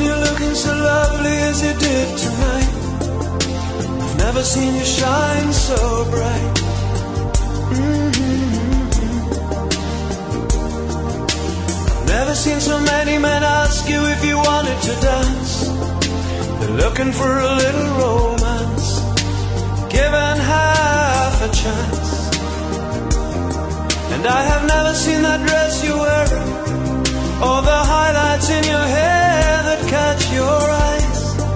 seen you looking so lovely as you did tonight. I've never seen you shine so bright. I've never seen so many men ask you if you wanted to dance. They're looking for a little romance, given half a chance. And I have never seen that dress you're wearing, or the highlights in your hair that catch your eyes.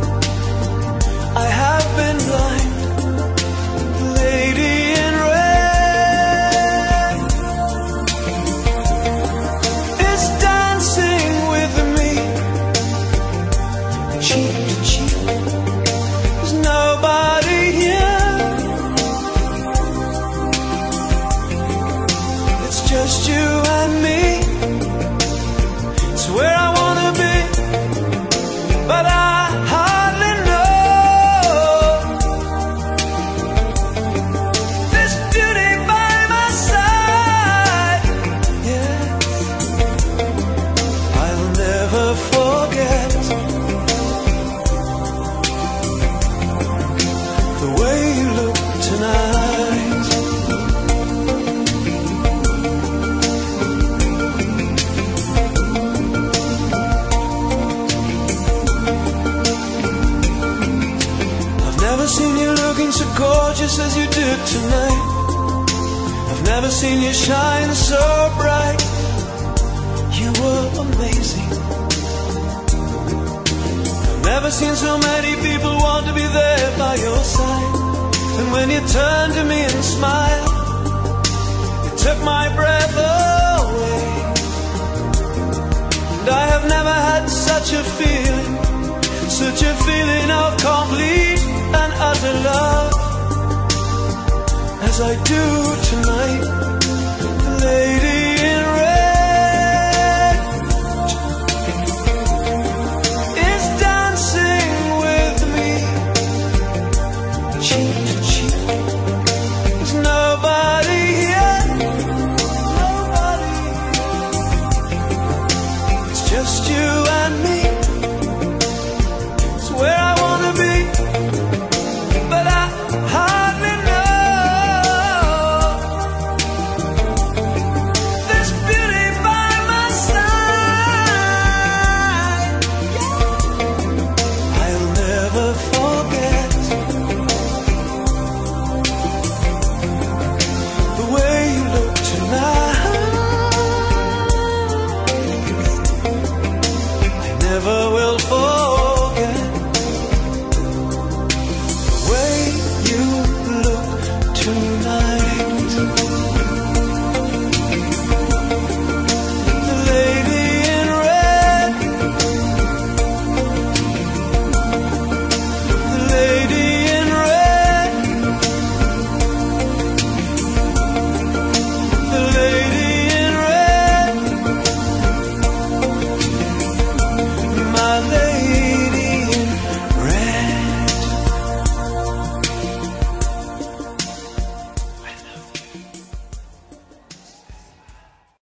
I have been blind, lady in red is dancing with me, cheek to cheek. There's nobody here, it's just you and me. It's where I wanna be, but I hardly know. This beauty by my side, yes, I'll never forget the way you look tonight. I've never seen you looking so gorgeous as you did tonight. I've never seen you shine so bright. You were amazing. I've never seen so many people want to be there by your side. And when you turned to me and smiled, it took my breath away. And I have never had such a feeling, such a feeling of complete and utter love as I do tonight. Lady in red is dancing with me, cheek to cheek. There's nobody here, nobody. It's just you and me. It's where I wanna be, but I hardly know. This beauty by my side, I'll never forget the way you look tonight. I never will forget.